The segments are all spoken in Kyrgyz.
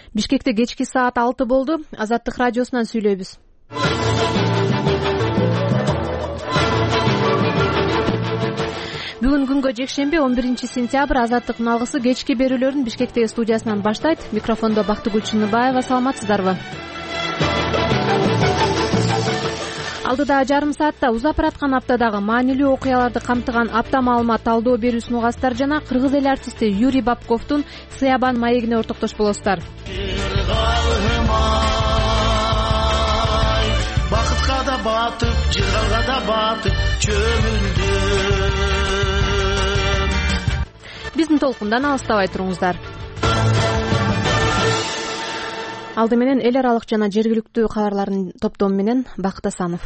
Бишкекте кечки саат 6 болду. Азаттык радиосунан сүйлөйбүз. Бүгүн күнгө жекшемби 11-сентябрь. Азаттык алгысы кечки берүүлөрүн Бишкектеги студиясынан баштайт. Микрофондо Бактыгүл Чыныбаева. Саламатсыздарбы? Алдыда жарым саатта узап бараткан аптадагы маанилүү окуяларды камтыган апта маалымат талдоо берүүсүн угасыздар жана кыргыз эл артисти Юрий Бабковдун Сыябан маегине ортоктош болосуздар. Бакытка да батып, жыргалга да батып чөмүлдүм. Биздин толкундан алыстабай туруңуздар. Алды менен эл аралык жана жергиликтүү кабарлардын топтому менен Бакыт Асанов.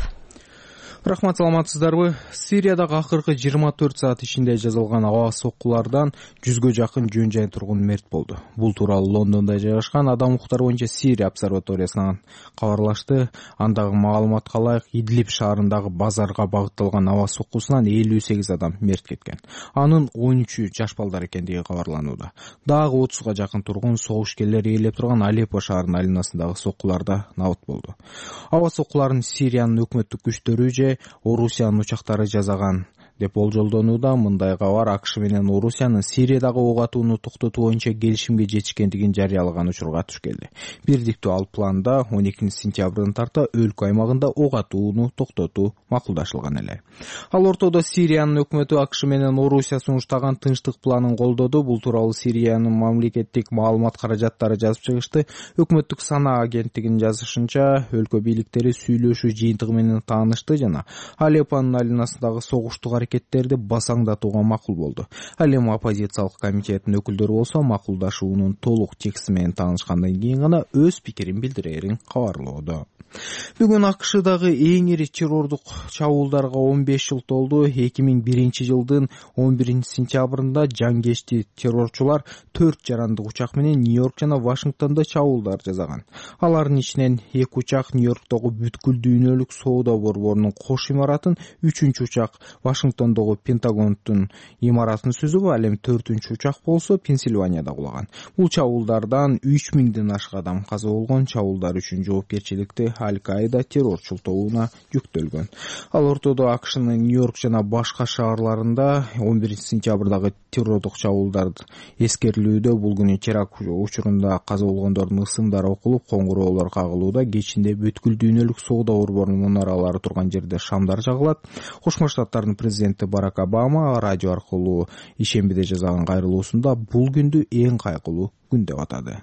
Рахмат, саламатсыздарбы? Сириядагы акыркы 24 саат ичинде жазылган аба соккулардан 100гө жакын жөн жай тургун мерт болду. Бул тууралуу Лондондо жайгашкан Адам укуктары боюнча Сирия обсерваториясынан кабарлашты. Андагы маалыматка ылайык Идлиб шаарындагы базарга багытталган аба соккусунан 58 адам мерт кеткен. Анын 13 жаш балдар экендиги кабарланууда. Дагы 30га жакын тургун согушкерлер ээлеп турган Алеппо шаарынын айланасындагы соккуларда набыт болду. Аба соккуларын Сириянын өкмөттүк күчтөрү же Орусиянын учактары жасаган деп болжолдонууда. Мындай кабар АКШ менен Орусиянын Сириядагы ок атууну токтотуу боюнча келишимге жетишкендигин жарыялаган учурга туш келди. Бирдиктүү ал планда 12-сентябрдын тарта өлкө аймагында ок атууну токтотуу макулдашылган эле. Ал ортодо Сириянын өкмөтү АКШ менен Орусия сунуштаган тынчтык планын колдоду. Бул тууралуу Сириянын мамлекеттик маалымат каражаттары жазып чыгышты. Өкмөттүк санаа агенттигинин жазышынча, өлкө бийликтери сүйлөшүү жыйынтыгы менен таанышты жана Алеппонун айланасындагы согуштук аракеттерди басаңдатууга макул болду. Ал эми оппозициялык комитеттин өкүлдөрү болсо макулдашуунун толук тексти менен таанышкандан кийин гана өз пикирин билдирерин кабарлоодо. Бүгүн АКШдагы эң ири террордук чабуулдарга 15 жыл толду. 2001 жылдын 11-сентябрында жангечти террорчулар 4 жарандык учак менен Нью-Йорк жана Вашингтондо чабуулдар жасаган. Алардын ичинен 2 учак Нью-Йорктогу бүткүл дүйнөлүк соода борборунун кош имаратын, 3-үчү учак Вашингтондогу Пентагондун имаратын сүзүп, ал эми 4-үчү учак болсо Пенсильванияда кулаган. Бул чабуулдардан 3000ден ашык адам каза болгон. Чабуулдар үчүн жоопкерчиликти Аль-Каида террорчул тобуна жүктөлгөн. Ал ортодо АКШнын Нью-Йорк жана башка шаарларында 11-сентябрдагы террордук чабуулдар эскерилүүдө. Бул күнү теракт учурунда каза болгондордун ысымдары окулуп, коңгуроолор кагылууда. Кечинде бүткүл дүйнөлүк соода борборунун мунаралары турган жерде шамдар жагылат. Кошмо Штаттардын президенти Барак Обама радио аркылуу ишембиде жасаган кайрылуусунда бул күндү эң кайгылуу күн деп атады.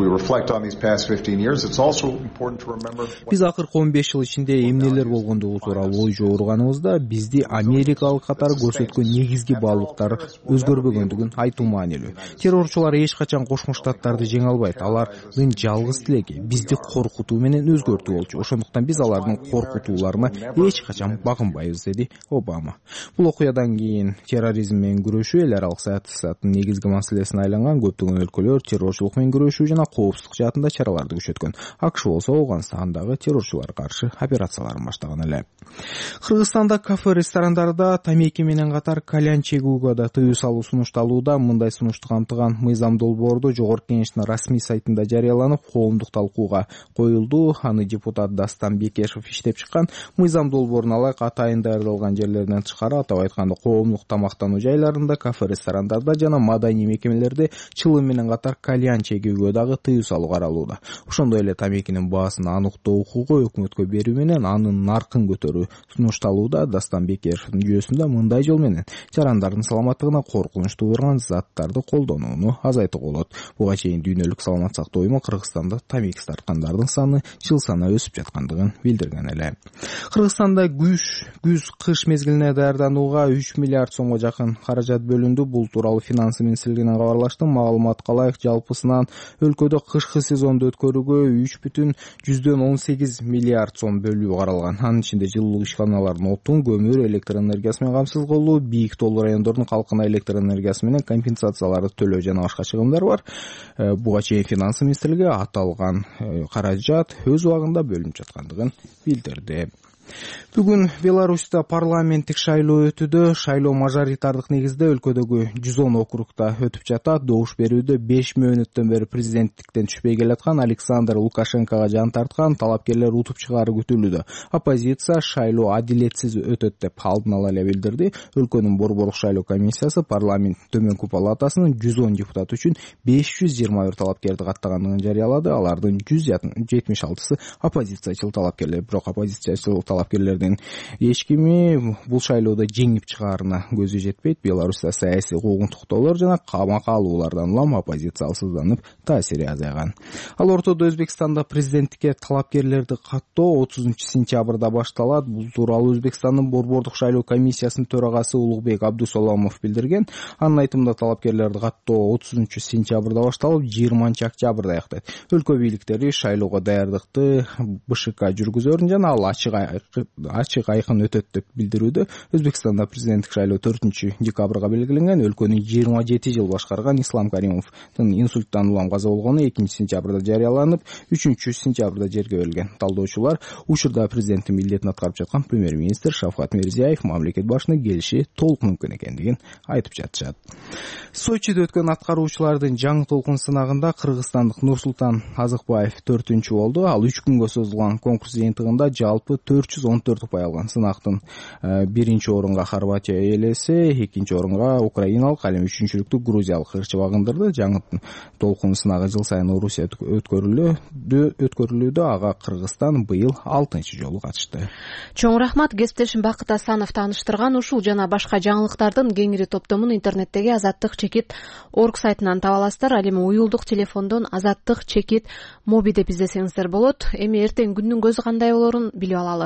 Биз акыркы 15 жыл ичинде эмнелер болгондугу тууралуу ой жооруганыбызда бизди америкалык катары көрсөткөн негизги баалуулуктар өзгөрбөгөндүгүн айтуу маанилүү. Террорчулар эч качан Кошмо Штаттарды жеңе албайт. Алардын жалгыз тилеги бизди коркутуу менен өзгөртүү болчу. Ошондуктан биз алардын коркутууларына эч качан багынбайбыз, деди Обама. Бул окуядан кийин терроризм менен күрөшүү эл аралык саясаттын негизги маселесине айланган. Көптөгөн өлкөлөр террорчулук менен күрөшүү жана коопсуздук жаатында чараларды күчөткөн. АКШ болсо Ауганстандагы террорчуларга каршы операцияларын баштаган эле. Кыргызстанда кафе ресторандарда тамеки менен катар кальян чегүүгө да тыюу салуу сунушталууда. Мындай сунушту камтыган мыйзам долбоорду Жогорку Кеңештин расмий сайтында жарыяланып, коомдук талкууга коюлду. Аны депутат Дастан Бекешев иштеп чыккан. Мыйзам долбооруна ылайык атайын даярдалган жерлерден тышкары, атап айтканда коомдук тамактануу жайларында, кафе ресторандарда жана маданий мекемелерде чылым менен катар кальян чегүүгө дагы тыюу салуу каралууда. Ошондой эле тамекинин баасын аныктоо укугу өкмөткө берүү менен анын наркын көтөрүү сунушталууда. Дастан Бекешевдин жүйөсүндө мындай жол менен жарандардын саламаттыгына коркунуч туудурган заттарды колдонууну азайтууга болот. Буга чейин дүйнөлүк саламат сактоо уюму Кыргызстанда тамеки тарткандардын саны жыл санап өсүп жаткандыгын билдирген эле. Кыргызстанда күз-кыш мезгилине даярданууга 3 миллиард сомго жакын каражат бөлүндү. Бул тууралуу Финанс министрлигинен кабарлашты. Маалыматка ылайык жалпысынан өлкөдө кышкы сезонду өткөрүүгө 3,18 миллиард сом бөлүү каралган. Анын ичинде жылуулук ишканаларынын отун, көмүр, электр энергиясы менен камсыз кылуу, бийик тоолуу райондордун калкына электр энергиясы менен компенсацияларды төлөө жана башка чыгымдар бар. Буга чейин Финанс министрлиги аталган каражат өз убагында бөлүнүп жаткандыгын билдирди. Бүгүн Беларуська парламенттик шайлоо өтүүдө. Шайлоо мажоритардык негизде өлкөдөгү 110 округда өтүп жатат. Добуш берүүдө 5 мөөнөттөн бери президенттиктен түшпөй келаткан Александр Лукашенкого жан тарткан талапкерлер утуп чыгаары күтүлүүдө. Оппозиция шайлоо адилетсиз өтөт деп алдын ала эле билдирди. Өлкөнүн борборлук шайлоо комиссиясы парламенттин төмөнкү палатасынын 110 депутат үчүн 521 талапкерди каттаганын жарыялады. Алардын 176-сы оппозициячыл талапкерлер. Бирок оппозициячыл талапкерлердин эч кими бул шайлоодо жеңип чыгаарына көзү жетпейт. Беларуста саясий куугунтуктоолор жана камакка алуулардан улам оппозиция алсызданып, таасири азайган. Ал ортодо Өзбекстанда президенттикке талапкерлерди каттоо 30-сентябрда башталат. Бул тууралуу Өзбекстандын борборлук шайлоо комиссиясынын төрагасы Улукбек Абдусаламов билдирген. Анын айтымында талапкерлерди каттоо 30-сентябрда башталып, 20-октябрда аяктайт. Өлкө бийликтери шайлоого даярдыкты БШК жүргүзөрүн жана ал ачык айкын өтөт деп билдирүүдө. Өзбекстанда президенттик шайлоо 4-декабрга белгиленген. Өлкөнү 27 жыл башкарган Ислам Каримовдун инсульттан улам каза болгону 2-сентябрда жарыяланып, 3-сентябрда жерге берилген. Талдоочулар учурда президенттин милдетин аткарып жаткан премьер-министр Шавкат Мирзиёев мамлекет башчынын келиши толук мүмкүн экендигин айтып жатышат. Сочиде өткөн аткаруучулардын жаңы толкун сынагында кыргызстандык Нурсултан Азыкбаев 4-чү болду. Ал 3 күнгө созулган конкурс жыйынтыгында жалпы 414 ұпай алған. Сынақтың биринчи орынға Хорватия ээлесе, экинчи орынға украиналык, ал эми үчүнчүлүктү грузиялык ырчы багындырды. Жаңы толкун сынагы жыл сайын Орусия өткөрүлүүдө. Ага Кыргызстан быйыл 6-чы жолу катышты. Чоң рахмат. Кесиптешим Бакыт Асанов тааныштырган ушул жана башка жаңылыктардын кеңири топтомун интернеттеги azattik.org сайтынан таба аласыздар. Ал эми уюлдук телефондон azattik моби деп издесеңиздер болот. Эми эртең күндүн көзү кандай болорун билип алалы.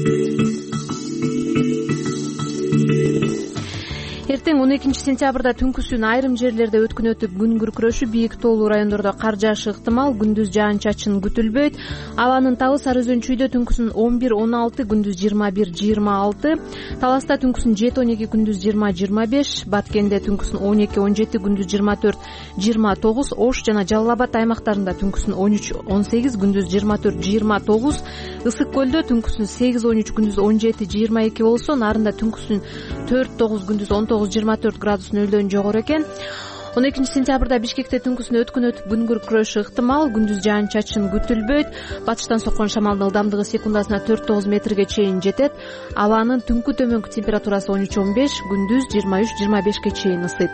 Эртең 12-сентябрда түнкүсүн айрым жерлерде өткүн өтүп, күн күркүрөшү, бийик тоолуу райондордо кар жаашы ыктымал, күндүз жаан-чачын күтүлбөйт. Абанын табы Сары Өзөнчүйдө түнкүсүн 11-16, күндүз 21-26, Таласта түнкүсүн 7-12, күндүз 20-25, Баткенде түнкүсүн 12-17, күндүз 24-29, Ош жана Жалал Абад аймактарында түнкүсүн 13-18, күндүз 24-29, Ысык көлдө түнкүсүн 8-13, күндүз 17-22 болсо, Нарында түнкүсүн 4-9, күндүз 19-24 градус нөлдөн жогору экен. 12-сентябрда Бишкекте түнкүсүн өткүн өтүп, күн күркүрөшү ыктымал, күндүз жаан-чачын күтүлбөйт. Батыштан соккон шамалдын ылдамдыгы секундасына 4-9 метрге чейин жетет. Абанын түнкү төмөнкү температурасы 13-15, күндүз 23-25ке чейин ысыйт.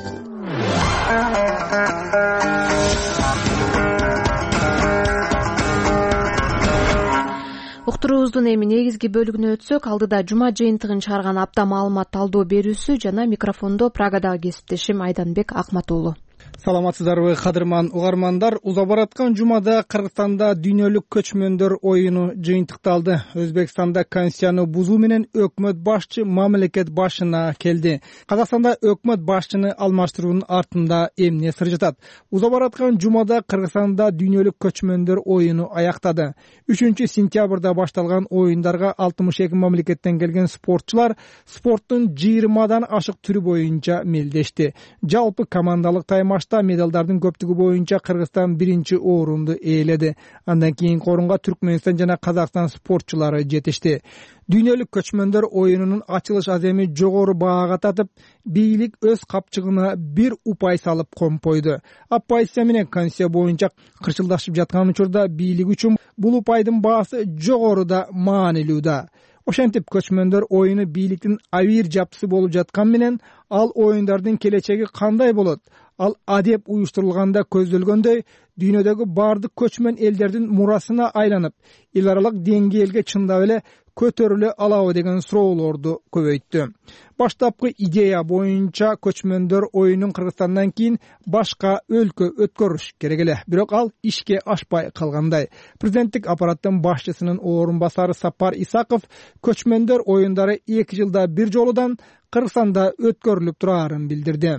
Уктуруубуздун эми негизги бөлүгүнө өтсөк, алдыда жума жыйынтыгын чыгарган апта маалымат талдоо берүүсү жана микрофондо Прагадагы кесиптешим Айданбек Акматуулу. Саламатсыздарбы, кадырман угармандар. Уза бараткан жумада Кыргызстанда дүйнөлүк көчмөндөр оюну жыйынтыкталды. Өзбекстанда конституцияны бузуу менен өкмөт башчы мамлекет башына келди. Казакстанда өкмөт башчыны алмаштыруунун артында эмне сыр жатат? Уза бараткан жумада Кыргызстанда дүйнөлүк көчмөндөр оюну аяктады. 3-сентябрда башталган оюндарга 62 мамлекеттен келген спортчулар спорттун 20дан ашык түрү боюнча мелдешти. Жалпы командалык таймашта медалдардын көптүгү боюнча Кыргызстан 1-чи орунду ээледи. Андан кийинки орунга Түркмөнстан жана Казакстан спортчулары жетишти. Дүйнөлүк көчмөндөр оюнунун ачылыш аземи жогору баага татып, бийлик өз капчыгына 1 упай салып компойду. Оппозиция менен конституция боюнча кырчылдашып жаткан учурда бийлик үчүн бул упайдын баасы жогоруда маанилүү да. Ошентип көчмөндөр оюну бийликтин авир жапчысы болуп жаткан менен, ал оюндардын келечеги кандай болот? Ал адеп уюштурулганда көздөлгөндөй дүйнөдөгү бардык көчмөн элдердин мурасына айланып, эл аралык деңгээлге чындап эле көтөрүлө алабы деген суроолорду көбөйттү. Баштапкы идея боюнча көчмөндөр оюнун Кыргызстандан кийин башка өлкө өткөрүш керек эле, бирок ал ишке ашпай калгандай. Президенттик аппараттын башчысынын орун басары Сапар Исаков көчмөндөр оюндары 2 жылда бир жолудан Кыргызстанда өткөрүлүп турарын билдирди.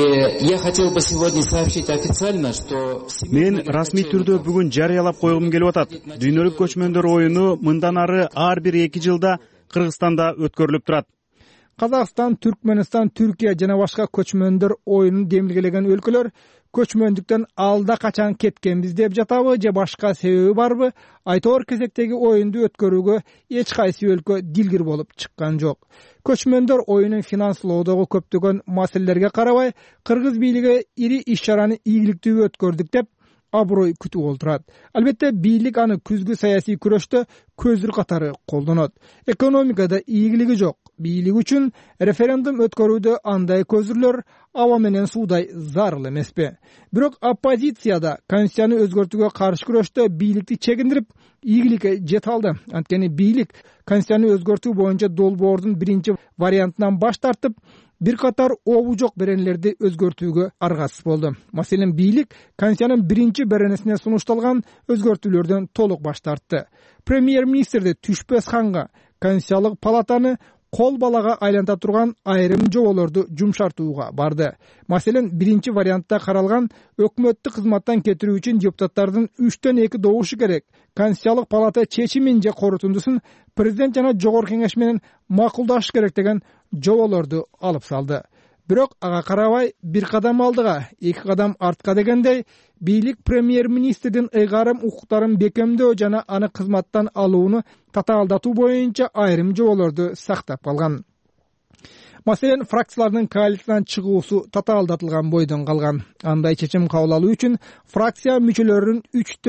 Я хотел бы сегодня сообщить официально, что мен расмий түрдө бүгүн жарыялап койгум келип атат. Дүйнөлүк көчмөндөр оюну мындан ары ар бир 2 жылда Кыргызстанда өткөрүлүп турат. Казакстан, Түркмөнстан, Түркия жана башка көчмөндөр оюнун демилгелеген өлкөлөр көчмөндүктөн алда качан кеткенбиз деп жатабы же башка себеби барбы? Айтор кезектеги оюнду өткөрүүгө эч кайсы өлкө дилгир болуп чыккан жок. Көчмөндөр оюнун финанслоодогу көптөгөн маселелерге карабай, кыргыз бийлиги ири иш-чараны ийгиликтүү өткөрдүк деп аброй күтүп олтурат. Албетте бийлик аны күзгү саясий күрөштө көзүр катары колдонот. Экономикада ийгилиги жок. Бийлик үчүн референдум өткөрүүдө андай көзүрлөр аба менен суудай зарыл эмеспи. Бирок оппозицияда конституцияны өзгөртүүгө каршы күрөштө бийликти чегиндирип, ийгиликке жете алды. Анткени бийлик конституцияны өзгөртүү боюнча долбоордун биринчи вариантынан баш тартып, бир катар обу жок беренелерди өзгөртүүгө аргасыз болду. Маселен, бийлик конституциянын биринчи беренесине сунушталган өзгөртүүлөрдөн толук баш тартты. Премьер-министрди Түшпөс ханга Конституциялык палатаны кол балага айланта турган айрым жоболорду жумшартууга барды. Маселен, биринчи вариантта каралган өкмөттүк кызматтан кетирүү үчүн депутаттардын 3/2 добушу керек. Конституциялык палата чечимин же корутундусун президент жана жогорку кеңеш менен макулдашыш керек деген жоболорду алып салды. Бирок ага карабай бир кадам алдыга, эки кадам артка дегендей, бийлик премьер-министрдин ыйгарым укуктарын бекемдөө жана аны кызматтан алууну татаалдатуу боюнча айрым жоболорду сактап калган. Маселен, фракциялардын коалициядан чыгуусу татаалдатылган бойдон калган. Андай чечим кабыл алуу үчүн фракция мүчөлөрүнүн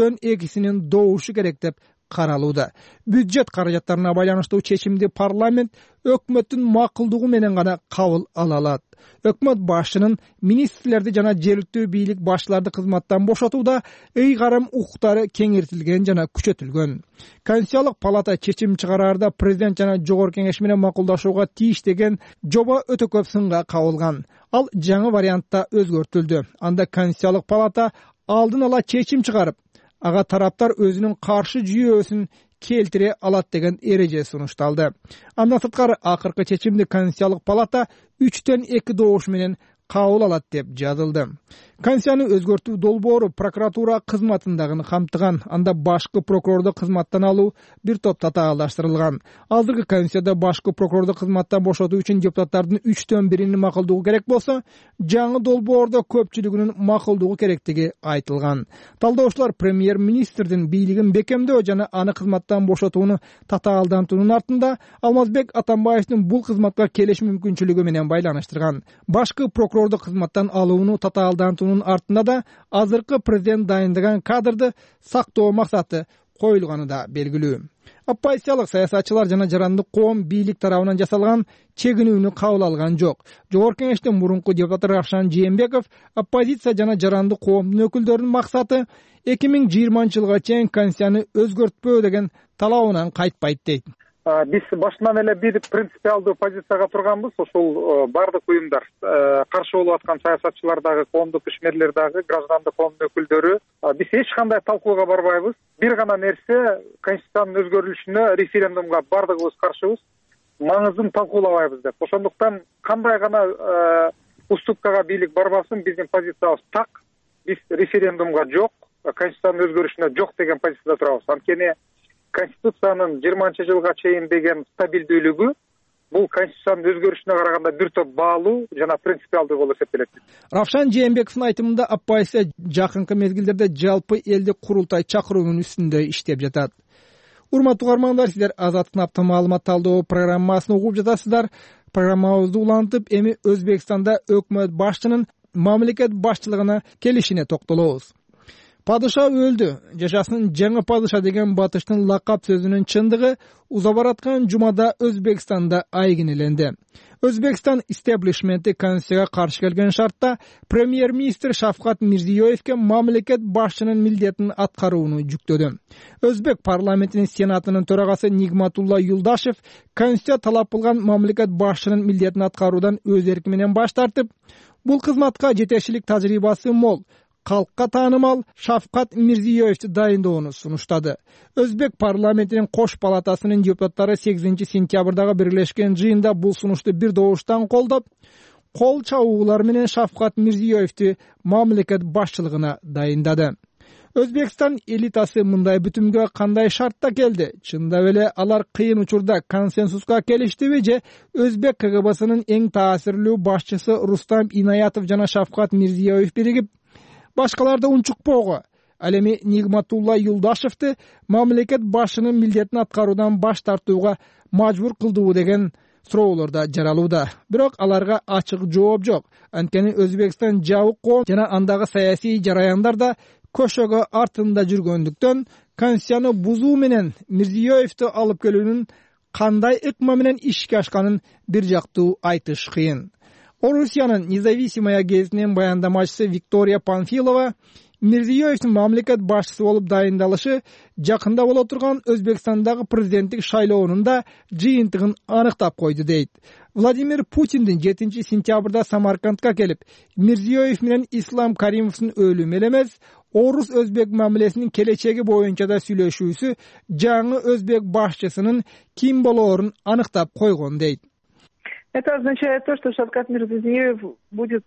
3/2 добушу керек деп каралууда. Бюджет каражаттарына байланыштуу чечимди парламент өкмөттүн макулдугу менен гана кабыл ала алат. Өкмөт башчынын министрлерди жана жергиликтүү бийлик башчыларды кызматтан бошотууда ыйгарым укуктары кеңейтилген жана күчөтүлгөн. Конституциялык палата чечим чыгараарда президент жана жогорку кеңеш менен макулдашууга тийиш деген жоба өтө көп сынга кабылган. Ал жаңы вариантта өзгөртүлдү. Анда Конституциялык палата алдын ала чечим чыгарып, ага тараптар өзүнүн каршы жүйөөсүн келтире алат деген эреже сунушталды. Андан сырткары акыркы чечимди Конституциялык палата 3/2 добуш менен кабыл алат деп жазылды. Конституцияны өзгөртүү долбоору прокуратура кызматындагы камтыган. Анда башкы прокурорду кызматтан алуу бир топ татаалдаштырылган. Азыркы Конституцияда башкы прокурорду кызматтан бошотуу үчүн депутаттардын 3/1 макулдугу керек болсо, жаңы долбоордо көпчүлүгүнүн макулдугу керектиги айтылган. Талдоочулар премьер-министрдин бийлигин бекемдөө жана аны кызматтан бошотууну татаалдантуунун артында Алмазбек Атамбаевдин бул кызматка келиш мүмкүнчүлүгү менен байланыштырган. Башкы прокурорду кызматтан алууну татаалдантуунун артында да азыркы президент дайындаган кадрды сактоо максаты коюлганы да белгилүү. Оппозициялык саясатчылар жана жарандык коом бийлик тарабынан жасалган чегинүүнү кабыл алган жок. Жогорку кеңештин мурунку депутаты Равшан Жээнбеков оппозиция жана жарандык коомдун өкүлдөрүнүн максаты 2020-жылга чейин конституцияны өзгөртпөө деген талабынан кайтпайт дейт. Биз башынан эле бир принципиалдуу позицияга турганбыз. Ошол бардык уюмдар, каршы болуп аткан саясатчылар дагы, коомдук ишмерлер дагы, граждандык коомдун өкүлдөрү. Биз эч кандай талкууга барбайбыз. Бир гана нерсе, конституциянын өзгөрүлүшүнө референдумга бардыгыбыз каршыбыз. Маңызын талкуулабайбыз деп. Ошондуктан кандай гана уступкага бийлик барбасын, биздин позициябыз так. Биз референдумга жок, конституциянын өзгөрүшүнө жок деген позицияда турабыз. Анткени Конституциянын 20-жылга чейин деген стабилдүүлүгү бул конституциянын өзгөрүшүнө караганда бир топ баалуу жана принципиалдуу болуп эсептелет. Равшан Жээнбековдун айтымында оппозиция жакынкы мезгилдерде жалпы элдик курултай чакыруунун үстүндө иштеп жатат. Урматтуу угармандар, сиздер Азаттык апта маалымат талдоо программасын угуп жатасыздар. Программабызды улантып, эми Өзбекстанда өкмөт башчынын мамлекет башчылыгына келишине токтолобуз. Падыша өлдү. Жашасын жаңы падыша деген батыштын лакап сөзүнүн чындыгы уза бараткан жумада Өзбекстанда айгинеленди. Өзбекстан истеблишменти конституцияга каршы келген шартта премьер-министр Шавкат Мирзиёевке мамлекет башчынын милдетин аткарууну жүктөдү. Өзбек парламентинин сенатынын төрагасы Нигматулла Юлдашев конституция талап кылган мамлекет башчынын милдетин аткаруудан өз эрки менен баш тартып, бул кызматка жетекчилик тажрыйбасы мол, калкка таанымал Шавкат Мирзиёевди дайындоону сунуштады. Өзбек парламентинин кош палатасынын депутаттары 8-сентябрдагы бирлешкен жыйында бул сунушту бир добуштан колдоп, кол чабуулар менен Шавкат Мирзиёевди мамлекет башчылыгына дайындады. Өзбекстан элитасы мындай бүтүмгө кандай шартта келди? Чындап эле алар кыйын учурда консенсуска келиштиби же Өзбек КГБсынын эң таасирлүү башчысы Рустам Инаятов жана Шавкат Мирзиёев биригип башкалар да унчукпоого. Ал эми Нигматулла Юлдашевди мамлекет башчынын милдетин аткаруудан баш тартууга мажбур кылдыбы деген суроолор да жаралууда. Бирок аларга ачык жооп жок. Анткени Өзбекстан жабык коом жана андагы саясий жараяндар да көшөгө артында жүргөндүктөн конституцияны бузуу менен Мирзиёевди алып келүүнүн кандай ыкма менен ишке ашканын бир жактуу айтыш кыйын. Орусиянын Независимая гезитинин баяндамачысы Виктория Панфилова Мирзиёевдин мамлекет башчысы болуп дайындалышы жакында боло турган Өзбекстандагы президенттик шайлоонун да жыйынтыгын аныктап койду дейт. Владимир Путиндин 7-сентябрда Самаркандка келип, Мирзиёев менен Ислам Каримовдун өлүмү эле эмес, орус-өзбек мамилесинин келечеги боюнча да сүйлөшүүсү жаңы өзбек башчысынын ким болоорун аныктап койгон дейт. Это означает то, что Шавкат Мирзиёев будет...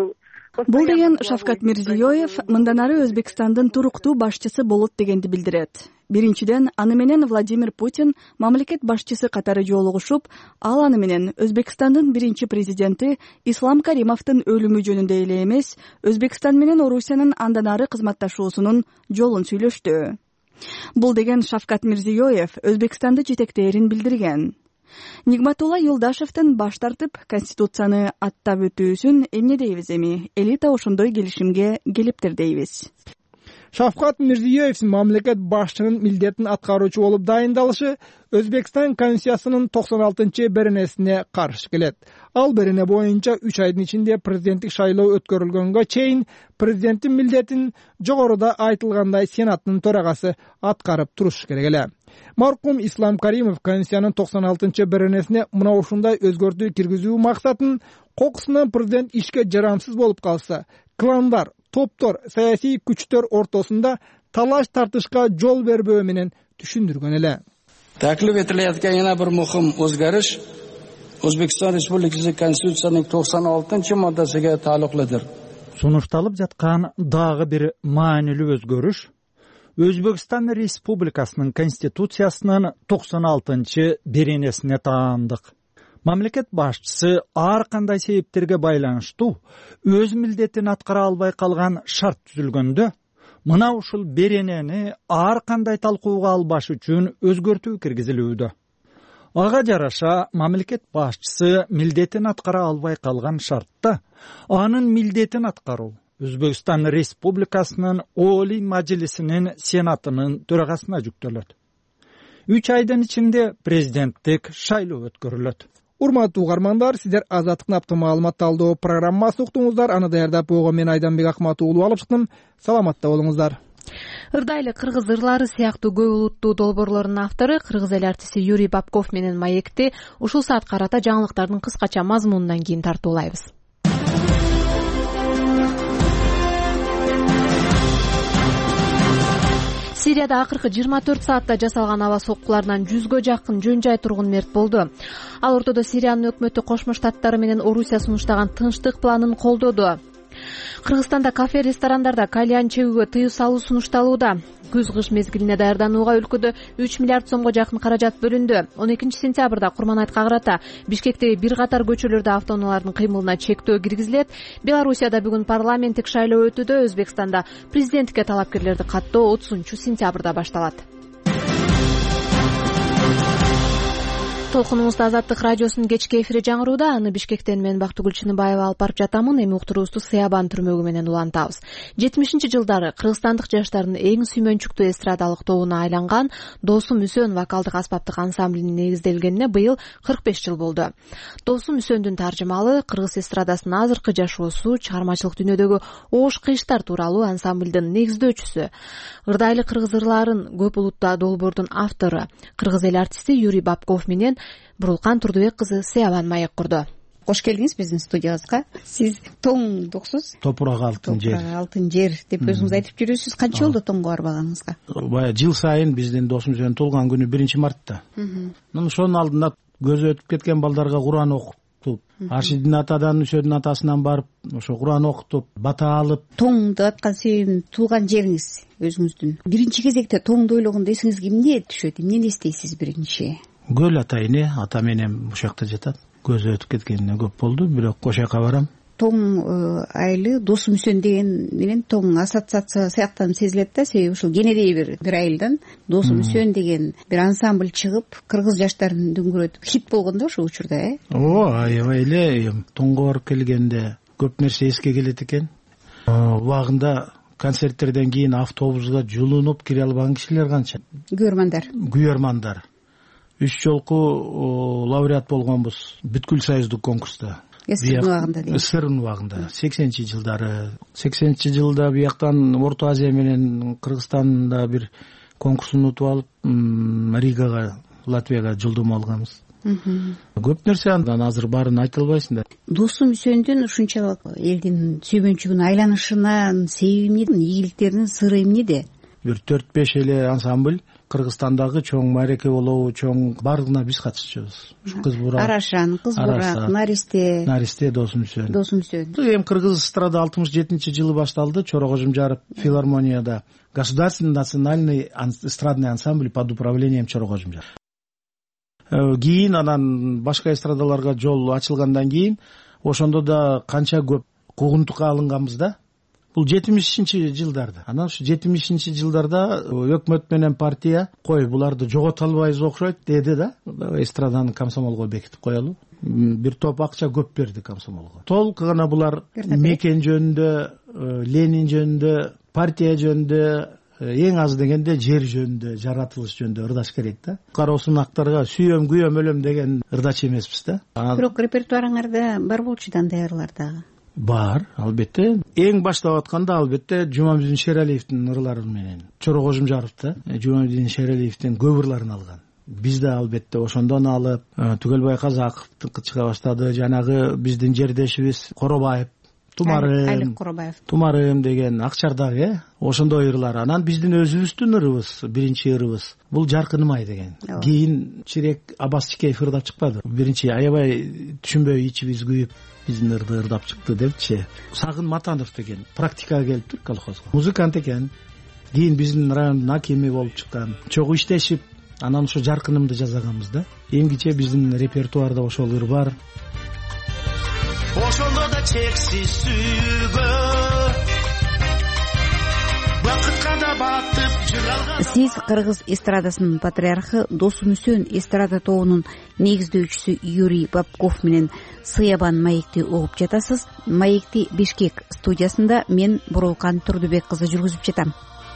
Бул деген Шавкат Мирзиёев мындан ары Өзбекстандын туруктуу башчысы болот дегенди билдирет. Биринчиден, аны менен Владимир Путин мамлекет башчысы катары жолугушуп, ал аны менен Өзбекстандын биринчи президенти Ислам Каримовдун өлүмү жөнүндө эле эмес, Өзбекстан менен Орусиянын андан ары кызматташуусунун жолун сүйлөштү. Бул деген Шавкат Мирзиёев Өзбекстанды жетектээрин билдирген. Нигматулла Юлдашевдин баш тартып, конституцияны аттап өтүүсүн эмне дейбиз эми? Элита ошондой келишимге келиптир дейбиз. Шавкат Мирзиёевдин мамлекет башчынын милдетин аткаруучу болуп дайындалышы Өзбекстан конституциясынын 96-беренесине каршы келет. Ал берене боюнча 3 айдын ичинде президенттик шайлоо өткөрүлгөнгө чейин президенттин милдетин жогоруда айтылгандай Сенаттын төрагасы аткарып туруш керек эле. Маркум Ислам Каримов конституциянын 96-беренесине мына ушундай өзгөртүү киргизүү максатын кокусунан президент ишке жарамсыз болуп калса, кландар, топтор, саясий күчтөр ортосунда талаш тартышка жол бербөө менен түшүндүргөн эле. Taklif etilayotgan yana bir muhim o'zgarish O'zbekiston Respublikasi Konstitutsiyasining 96-moddasiga taalluqlidir. Сунушталып жаткан дагы бир маанилүү өзгөрүш Өзбекстан Республикасынын Конституциясынын 96-беренесине таандык. Мамлекет башчысы ар кандай себептерге байланыштуу өз милдетин аткара албай калган шарт түзүлгөндө, мына ушул беренени ар кандай талкууга албаш үчүн өзгөртүү киргизилүүдө. Ага жараша мамлекет башчысы милдетин аткара албай калган шартта анын милдетин аткаруу Өзбекстан Республикасынын Олий Мажлисинин Сенатынын төрагасына жүктөлөт. 3 айдын ичинде президенттик шайлоо өткөрүлөт. Урматтуу угармандар, сиздер Азаттыктын апта маалымат талдоо программасын уктуңуздар. Аны даярдап койгон мен Айданбек Акматов уулу алып чыктым. Саламатта болуңуздар. Ырдайлы кыргыз ырлары сыяктуу көп улуттуу долбоорлордун автору кыргыз эл артисти Юрий Бабков менен маекти ушул саат карата жаңылыктардын кыскача мазмунунан кийин тартуулайбыз. Сирияда акыркы 24 саатта жасалган аба соккуларынан 100гө жакын жөн жай тургун мерт болду. Ал ортодо Сириянын өкмөтү Кошмо Штаттары менен Орусия сунуштаган тынчтык планын колдоду. Кыргызстанда кафе, ресторандарда кальян чегүүгө тыюу салуу сунушталууда. Күз-кыш мезгилине даярданууга өлкөдө 3 миллиард сомго жакын каражат бөлүндү. 12-сентябрда Курманайтка карата Бишкектеги бир катар көчөлөрдө автоунаалардын кыймылына чектөө киргизилет. Белоруссияда бүгүн парламенттик шайлоо өтүүдө. Өзбекстанда президенттикке талапкерлерди каттоо 30-сентябрда башталат. Толкунубузда Азаттык радиосунун кечки эфири жаңырууда. Аны Бишкектен мен Бактыгүл Чыныбаева алып барып жатамын. Эми уктуруубузду Сыябан түрмөгү менен улантабыз. 70-жылдары кыргызстандык жаштардын эң сүймөнчүктүү эстрадалык тобуна айланган Досум Үсөн вокалдык аспаптык ансамблинин негизделгенине быйыл 45 жыл болду. Досум Үсөндүн таржымалы кыргыз эстрадасынын азыркы жашоосу, чыгармачылык дүйнөдөгү оош кыйыштар тууралуу ансамблдин негиздөөчүсү. Ырдайлы кыргыз ырларын көп улуттуу долбоордун автору кыргыз эл артисти Юрий Бабков менен Бурулкан Турдубек кызы Сыябан маек курду. Кош келдиңиз биздин студиябызга. Сиз тоңдуксуз. Топурак алтын жер. Алтын жер деп өзүңүз айтып жүрөсүз. Канча болду тоңго барбаганыңызга? Баягы жыл сайын биздин Досум Үсөнүн туулган күнү 1-мартта. Ошонун алдында көзү өтүп кеткен балдарга Куран окутуп, Аршидин атадан Үсөндүн атасынан барып, ошо Куран окутуп, бата алып. Тоңду аткан себебин туулган жериңиз өзүңүздүн. Биринчи кезекте тоңду ойлогондо эсиңизге эмне түшөт? Эмнени эстейсиз биринчи? Көл ата эне, ата менен бул жакта жатат. Көзү өтүп кеткенине көп болду, бирок ошол жака барам. тоң айылы досум үсөн деген менен тоң ассоциация сыяктанып сезилет да, себеби ушул кенедей бир айылдан досум үсөн деген бир ансамбль чыгып кыргыз жаштарын дүңгүрөтүп хит болгон да ошол учурда. Аябай эле тоңго барып келгенде көп нерсе эске келет экен. Убагында концерттерден кийин автобуска жулунуп кире албаган кишилер канча? Күйөрмандар. 3 жолку лауреат болгонбуз бүткүл союздук конкурста. СССРдын убагында 80-жылдары жылда бияктан Орто Азия менен Кыргызстанда бир конкурстун утуп алып Ригага, Латвияга жолдомо алганбыз. Көп нерсе андан азыр баарын айта албайсың да. Досум үсөндүн ушунчалык элдин сүйбөнчүгүнө айланышынын себеби эмне, ийгиликтеринин сыры эмнеде? Бир 4-5 эле ансамбль Кыргызстандагы чоң мареке болобу, чоң бардыгына биз катышчубуз. Кыз бурак, Арашан, Кыз бурак, Наристе, Досум үсөн. Эми кыргыз эстрада 67-жылы башталды. Чора Кожумжаров филармонияда государственный национальный эстрадный ансамбль под управлением Чора Кожумжаров. Кийин анан башка эстрадаларга жол ачылгандан кийин ошондо да канча көп куугунтукка алынганбыз да. Бул 70-жылдарда. Анан ушу 70-жылдарда өкмөт менен партия кой буларды жогото албайбыз окшойт деди да. Эстраданы комсомолго бекитип коелу. Бир топ акча көп берди комсомолго. Толук гана булар мекен жөнүндө, Ленин жөнүндө, партия жөнүндө, эң аз дегенде жер жөнүндө, жаратылыш жөнүндө ырдаш керек да. Кароосун актарга сүйөм, күйөм, өлөм деген ырдач эмеспиз да. Бирок репертуарыңарда бар болчу дандайлар дагы. Бар, албетте. Эң баштап атканда албетте Жумамедин Шералиевдин ырлары менен Чора Кожумжаров да Жумамедин Шералиевдин көп ырларын алган. Биз да албетте ошондон алып, Түгөлбай Казаковдун чыга баштады. Жанагы биздин жердешибиз Коробаев, Тумарым деген Акчардагы ошондой ырлар. Анан биздин өзүбүздүн ырыбыз, биринчи ырыбыз бул Жаркыным ай деген. Кийин Чирек Абас Чикеев ырдап чыкпады. Биринчи аябай түшүнбөй ичибиз күйүп биздин ырды ырдап чыкты депчи. Сагын Матанов деген практикага келиптир колхозго. Музыкант экен. Кийин биздин райондун акими болуп чыккан. Чогуу иштешип, анан ошо Жаркынымды жазганбыз да. Эмгиче биздин репертуарда ошол ыр бар. Ошондо да чексиз сүйгө бакытка да батып жыралган. Сиз кыргыз эстрадасынын патриархы Досум үсөн эстрада тобунун негиздөөчүсү Юрий Бабков менен Сыябан маекти угуп жатасыз. Маекти Бишкек студиясында мен Бурулкан Турдубек кызы жүргүзүп жатам.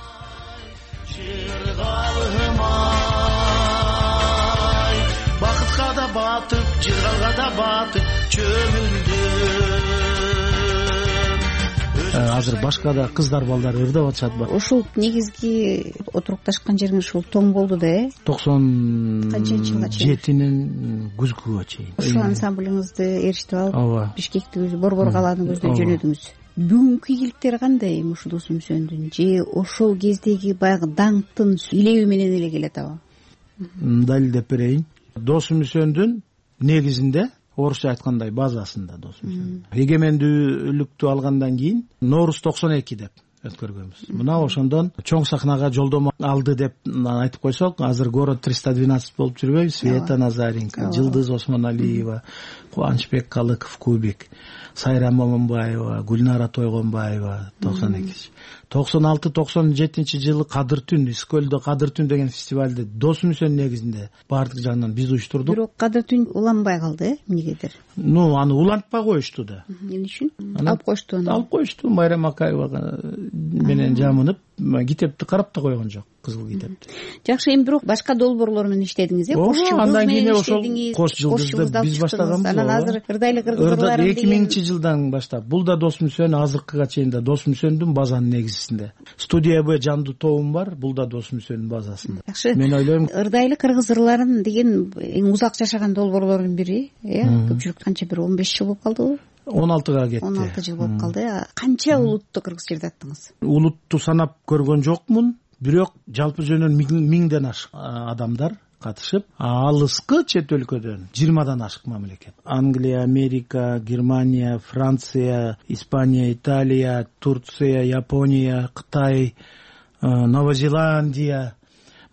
Бакытка да батып, жыргалга да батып чөмүлдүм. Азыр башка да кыздар балдар ырдап атышат бар. Ошол негизги отурукташкан жериңиз ушул тоң болду да, 97-нин күзгүгө чейин. Ушул ансамблиңизди ээрчитип алып, Бишкекти Борбор калааны көздөй жөнөдүңүз. Бүгүнкү ийгиликтери кандай ушул Досум үсөндүн? Же ошол кездеги баягы даңктын илеби менен эле келет аба? Далилдеп берейин. Досум үсөндүн негизинде орусча айткандай базасында Досум үсөн. Эгемендүүлүктү алгандан кийин Норус 92 деп өткөргөнбүз. Мына ошондон чоң сахнага жолдомо алды деп айтып койсок, азыр город 312 болуп жүрбөйбү? Света Назаренко, Жылдыз Осмоналиева, Кубанычбек Калыков, Кубик, Сайрам Момунбаева, Гүлнара Тойгонбаева 92. 96-97 жылы Кадыр түн, Искөлдө Кадыр түн деген фестивалды Досум үсөн негизинде баардык жагынан биз уюштурдук. Бирок Кадыр түн уланбай калды, эмнегедир? Аны улантпай коюшту да. Эмне үчүн? Алып коюшту аны. Алып коюшту, Майрам Акаевага менен жамынып, китепти карап да койгон жок, кызыл китепти. Жакшы, эми бирок башка долбоорлор менен иштедиңиз, Кош Жылдыз менен иштедиңиз. Кош Жылдызды биз баштаганбыз. Анан азыр ырдайлы кыргызлар 2000-жылдан баштап. Бул да Досум үсөн, азыркыга чейин да Досум үсөндүн базанын негизинде. Студия Б жандуу тобум бар, бул да Досум үсөндүн базасында. Жакшы. Мен ойлойм, ырдайлы кыргыз ырларын деген эң узак жашаган долбоорлордун бири, көпчүлүк канча бир 15 жыл болуп калдыбы? 16га кетти. 16 жыл болуп калды. Канча улутту кыргыз жерде аттыңыз? Улутту санап көргөн жокмун, бирок жалпы жөнүн 1000ден ашык адамдар катышып, алыскы чет өлкөдөн 20дан ашык мамлекет. Англия, Америка, Германия, Франция, Испания, Италия, Турция, Япония, Кытай, Новозеландия.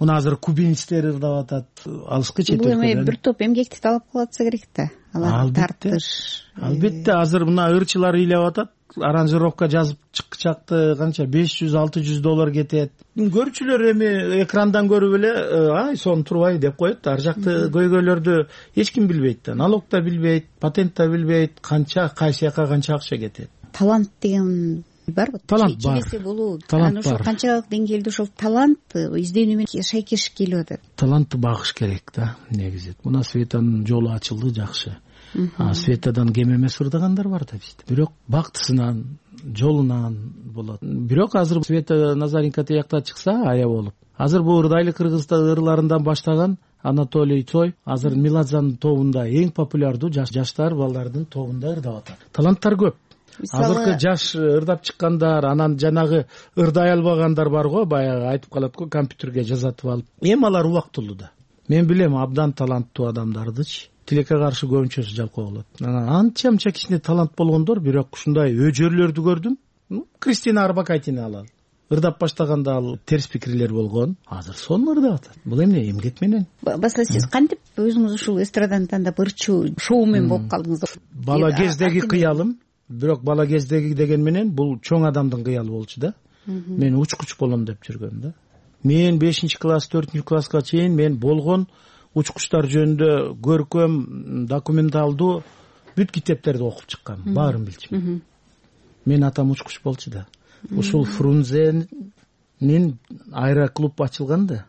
муну азыр кубинецтер ырдап атат, алыскы чет өлкөдөн. Бул эми бир топ эмгекти талап кылып атса керек да. Аларды тартыш. Албетте азыр мына ырчылар ыйлап атат, аранжировка жазып чыкчакты канча $500-600 кетет. Көрүүчүлөр эми экрандан көрүп эле ай сон турбай деп коет. Ар жакты көйгөйлөрдү эч ким билбейт да. Налог да билбейт, патент да билбейт, канча кайсы жака канча акча кетет. Талант деген барбы? Талант бар. Чебесе болуу. Талант ошол бар. канчалык деңгээлде ошол талант изденүү менен шайкеш келип атат. Талантты багыш керек да, негизи. Мына Светанын жолу ачылды, жакшы. Светадан кем эмес ырдагандар бар да бизде. Бирок бактысынан, жолунан болот. Бирок азыр Света Назаренко тиякта чыкса ая болуп. Азыр бул ырдайлы кыргызстан ырларынан баштаган Анатолий Цой азыр Меладзанын тобунда эң популярдуу жаштар балдардын тобунда ырдап атат. Таланттар көп. Азыркы жаш ырдап чыккандар, анан жанагы ырдай албагандар бар го, баягы айтып калат го, компьютерге жазатып алып. Эми алар убактылуу да. Мен билем абдан таланттуу адамдардычы. Тилекке каршы көбүнчөсү жалкоо болот. Анча кичине талант болгондор, бирок ушундай өжөрлөрдү көрдүм. Кристина Арбакайтини алалы. Ырдап баштаганда ал терс пикирлер болгон. Азыр сонун ырдап атат. Бул эмне эмгек менен. Басла сиз кантип өзүңүз ушул эстраданы тандап ырчуу шоумен болуп калдыңыз? Бала кездеги кыялым. Бирок бала кездеги деген менен бул чоң адамдын кыялы болчу да. Мен учкуч болом деп жүргөм да. Мен 5-класс, 4-класска чейин мен болгон учкучтар жөнүндө көркөм, документалдуу бүт китептерди окуп чыккам, баарын билчүмүн. Мен атам учкуч болчу да. Ушул Фрунзенин аэроклуб ачылганда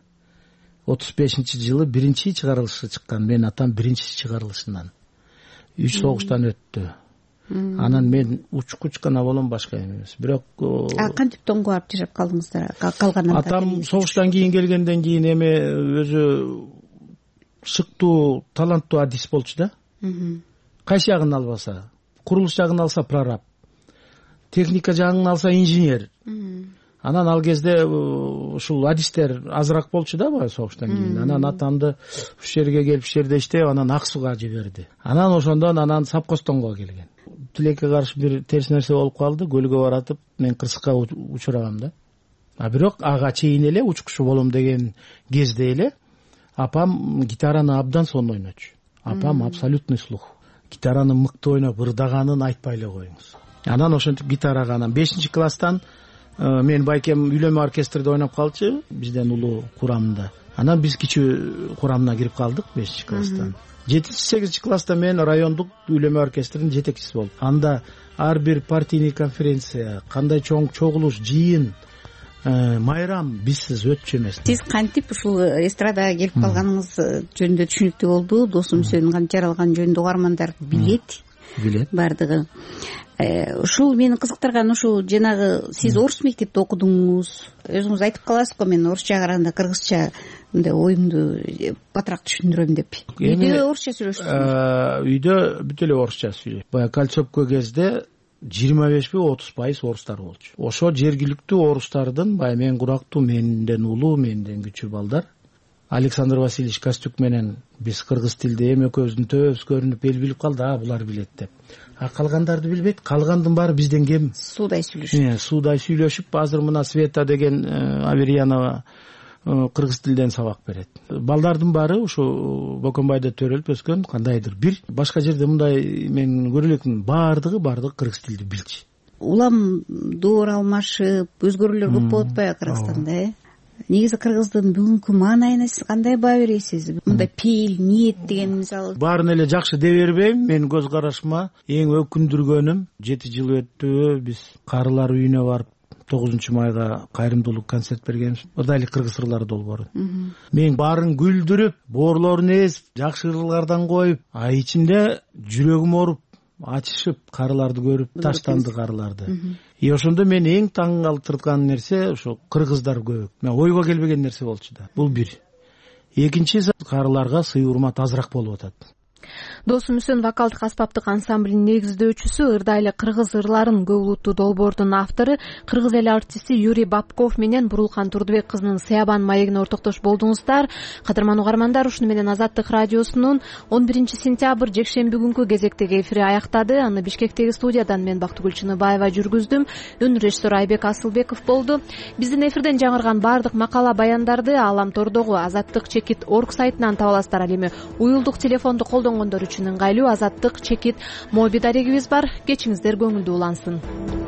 35-жылы биринчи чыгарылышы чыккан. Мен атам биринчи чыгарылышынан. 3 согуштан өттү. Анан мен учкуч гана болом, башка эмес. Бирок кантип тоңго барып жашап калдыңыздар? Калган атам согуштан кийин келгенден кийин эми өзү шыктуу, таланттуу адис болчу да. Кайсы жагын албаса, курулуш жагын алса прораб, техника жагын алса инженер. Анан ал кезде ушул адистер азыраак болчу да баягы согуштан кийин. Анан атамды уш жерге келип жерде иштеп, анан Ак Сууга жиберди. Анан ошондон анан Сапкостонго келген. Тилекке каршы бир терс нерсе болуп калды, көлгө баратып мен кырсыкка учурагам да. Бирок ага чейин эле учкуч болом деген кезде эле апам гитараны абдан сонун ойночу. Апам абсолютный слух. Гитараны мыкты ойноп ырдаганын айтпай эле коюңуз. Анан ошентип гитарага анан 5-класстан мен байкем үйлөнмө оркестрде ойноп калчу, бизден улуу курамында. Анан биз кичүү курамына кирип калдык 5-класстан. 7-8-класста мен райондук үйлөнмө оркестринин жетекчиси болдум. Анда ар бир партийный конференция, кандай чоң чогулуш, жыйын, майрам бизсиз өтчү эмес. Сиз кантип ушул эстрадага келип калганыңыз жөнүндө түшүнүктүү болду. Досум Мүсөнүн кантип жаралган жөнүндө угармандар билет. Бардыгы. Ушул мени кызыктырган ушул жанагы сиз орус мектепте окудуңуз. Өзүңүз айтып каласыз го, мен орусча караганда кыргызча мындай оюмду батыраак түшүндүрөм деп. Үйдө орусча сүйлөшөсүз? Үйдө бүт эле орусча сүйлөйт. Баягы Кольцовка кезде 25-30% орустар болчу. Ошо жергиликтүү орустардын баягы мен курактуу, менден улуу, менден күчүү балдар. Александр Васильевич Костюк менен биз кыргыз тилде эми экөөбүздүн төбөбүз көрүнүп эл билип калды, булар билет деп. Калгандарды билбейт, калгандын баары бизден кем. Суудай сүйлөшүп. Суудай сүйлөшүп, азыр мына Света деген Аверьянова кыргыз тилден сабак берет. Балдардын баары ушу Бокомбайда төрөлүп өскөн, кандайдыр бир башка жерде мындай мен көрө элекмин, баардыгы кыргыз тилди билчү. Улам доор алмашып, өзгөрүүлөр көп болот атпайбы Кыргызстанда? Негизи кыргыздын бүгүнкү маанайына сиз кандай баа бересиз? Мындай пейил, ниет деген мисалы. Баарын эле жакшы деп бербейм. Мен көз карашыма эң өкүндүргөнүм 7 жыл өттү, биз карылар үйүнө барып 9-майга кайрымдуулук концерт бергенбиз. Ырдайлы кыргыз ырлары долбоору. Мен баарын күлдүрүп, боорлорун эзип, жакшы ырлардан коюп, ичинде жүрөгүм ооруп, ачышып карыларды көрүп, таштанды карыларды. Ошондо мен эң таң калтырткан нерсе ошо кыргыздар көп. Мен ойго келбеген нерсе болчу да. Бул бир. Экинчиси карыларга сый урмат азыраак болуп атат. досу мүсөн вокалдык аспаптык ансамблинин негиздөөчүсү ырдайлы кыргыз ырларын көп улуттуу долбоордун автору кыргыз эли артисти Юрий Бабков менен Бурулкан Турдубек кызынын Сыябан маегине ортоктош болдуңуздар. Кадырман угармандар, ушуну менен Азаттык радиосунун 11 сентябрь жекшемби күнкү кезектеги эфири аяктады. Аны Бишкектеги студиядан мен Бактыгүл Чыныбаева жүргүздүм. Үн режиссер Айбек Асылбеков болду. Биздин эфирден жаңырган баардык макала баяндарды Ааламтордогу azattik.org сайтынан таба аласыздар. Ал эми уюлдук телефонду колдонгондор үчүн ыңгайлуу Азаттык чекит моби дарегибиз бар. Кечиңиздер көңүлдүү улансын.